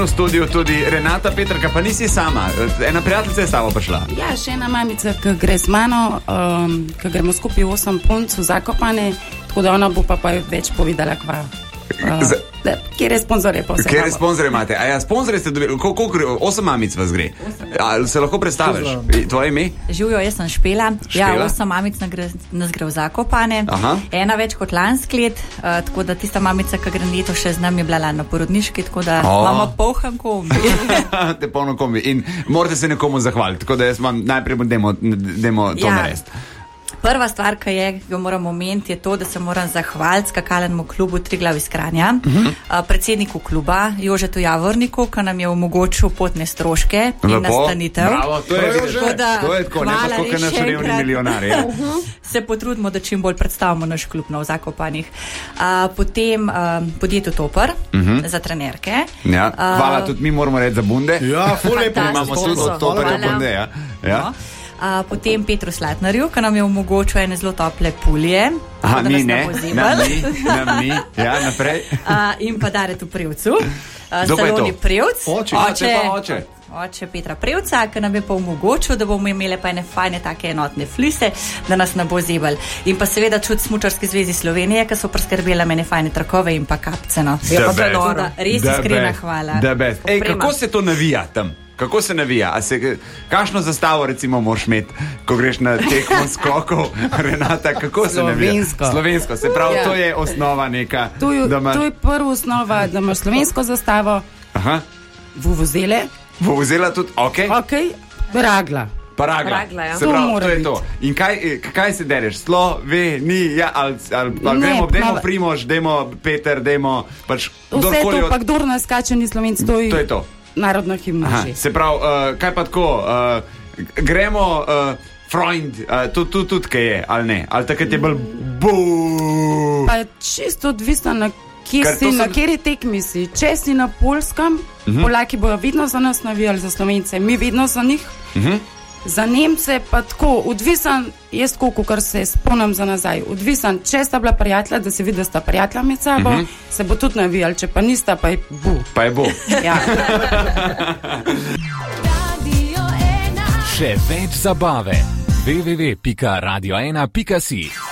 v studiu tudi Renata Petrka, pa nisi sama. Ena prijateljica je s tabo prišla. Ja, še ena mamica, ki gre z mano, ki gremo skupaj 8 punc v Zakopane, tako da ona bo pa več povedala kva. Kjer je sponzorje pa vse? Kjer je sponzorje imate? A ja, sponzorje ste dobili, koliko gre? 8 mamic vas gre? A se lahko predstaviš? Tvoje ime? Živijo, jaz sem Špela. Ja, 8 mamic nas gre v Zakopane. Aha. Ena več kot lansko let, tako da tista mamica, ki gre leto še z nami, je bila lani na porodniški, tako da imamo poln kombi. Te polno kombi. In morate se nekomu zahvaliti, tako da jaz vam najprej demo to narediti. Prva stvar, ki jo moramo omeniti, je to, da se moram zahvaliti skakalnemu klubu Triglav iz Kranja, predsedniku kluba Jožetu Javorniku, ki nam je omogočil potne stroške in nastanitev. Bravo, to je tako, ne pa tako, kot naši revni milijonari. Se potrudimo, da čim bolj predstavimo naš klub na Zakopanih. Potem podjetju Topr za trenerke. Ja, hvala, tudi mi moramo reči za bunde. Ja, ful lepo. Imamo tudi od Toprja bunde, ja. Potem Petru Slatnarju, ki nam je omogočil ene zelo tople pulje. Aha, mi ne, nam ni, ja, naprej. In pa Daretu Prevcu, Saloni Prevc, oče Petra Prevca, ki nam je pa omogočil, da bomo imeli pa ene fajne take enotne flise, da nas ne bo zebal. In pa seveda čut Smučarski zvezi Slovenije, ki so priskrbela mene fajne trakove in pa kapce. Res iskrena hvala. Kako se to navija tam? Kako se navija? Kakšno zastavo recimo moraš imeti, ko greš na tekmo skokov, Renata, kako se navija? Slovensko. Se pravi, to je osnova neka. To je prva osnova, da imaš slovensko zastavo. Aha. Vuvuzele. Vuvuzela tudi, okej. Okej, ragla. Pa ragla, ja. Se pravi, to je to. In kaj se dereš? Slovenija, ali dajmo Primož, dajmo Peter, dajmo pač kdorkoli. Vse to, pa kdor nas skače ni Slovenci, to je to. Narodna himna. Se pravi, kaj pa tako, gremo Freund, tudi kaj je, ali ne? Ali takrat je bolj buuuu? Pa čisto odvisno na kjeri tekmi si. Če si na Poljskem, Polaki bojo vedno za nas navijali, za Slovence, mi vedno za njih. Za Nemce pa tako, odvisen, jaz koliko, kar se spomnim za nazaj, odvisen, če sta bila prijatelja, da se vidi, da sta prijatelja med sabo, se bo tudi navijali, če pa nista, pa je bu. Pa je bu. Ja. Še več zabave. www.radio1.si